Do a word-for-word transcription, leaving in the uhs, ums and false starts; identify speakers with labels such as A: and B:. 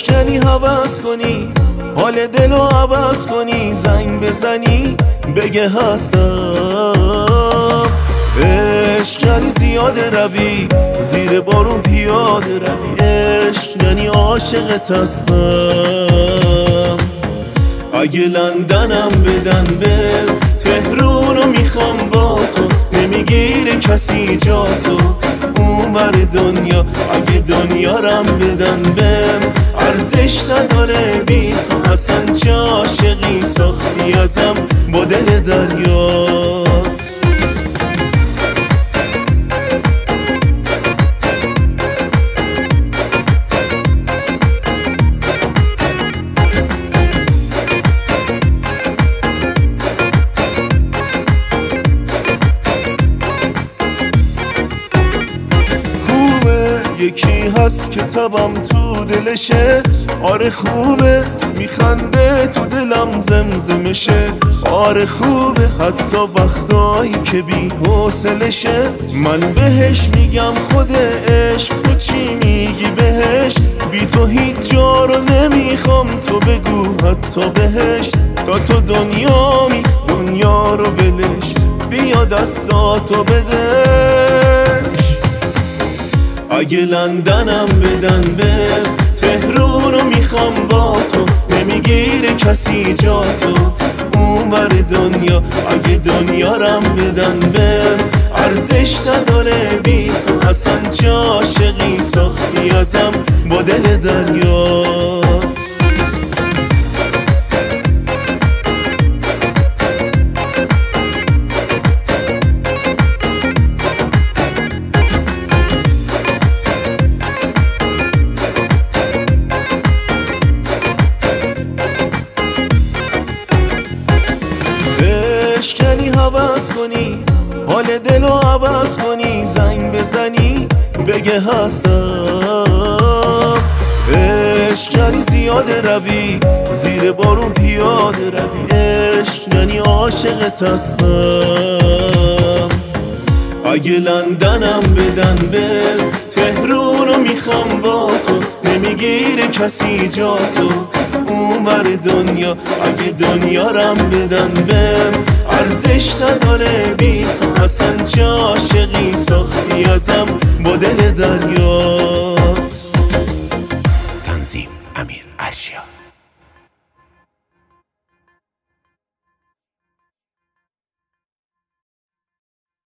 A: بشکنی هوس کنی، حال دلو عوض کنی، زنگ بزنی بگه هستم. عشق یعنی زیاده روی زیر بارون پیاده روی، عشق یعنی عاشقت هستم. اگه لندنم بدن به تهرونو میخوام با تو، نمیگیره کسی جا تو اونور دنیا. اگه دنیارم بدن بهم ارزش نداره بی تو، اصلا چه عاشقی ساختی ازم با دل دریات. یکی هست که تبم تو دلشه، آره خوبه میخنده تو دلم زمزمشه، آره خوبه حتی وقتایی که بی حوصلشه. من بهش میگم خود عشق، تو چی میگی بهش؟ بی تو هیچ جا رو نمیخوام، تو بگو حتی بهش. تا تو دنیامی دنیا رو بلش، بیا دستاتو بدش. اگه لندنم بدن به تهرونو میخوام با تو، نمیگیره کسی جا تو اونور دنیا. اگه دنیارم بدن بهم ارزش نداره بی تو، اصلا چه عاشقی ساختی ازم با دل دریات. بشکنی هوس کنی، حال دلو عوض کنی، زنگ بزنی بگه هستم. عشق یعنی زیاده روی زیر بارون پیاده روی، عشق یعنی عاشقت هستم. اگه لندنم بدن به تهرونو میخوام با تو، نمیگیره کسی جا تو اونور دنیا. اگه دنیارم بدن بهم ارزش نداره بی تو، اصلا چه عاشقی ساختی ازم با دل دریات.
B: تنظیم امیر ارشیا.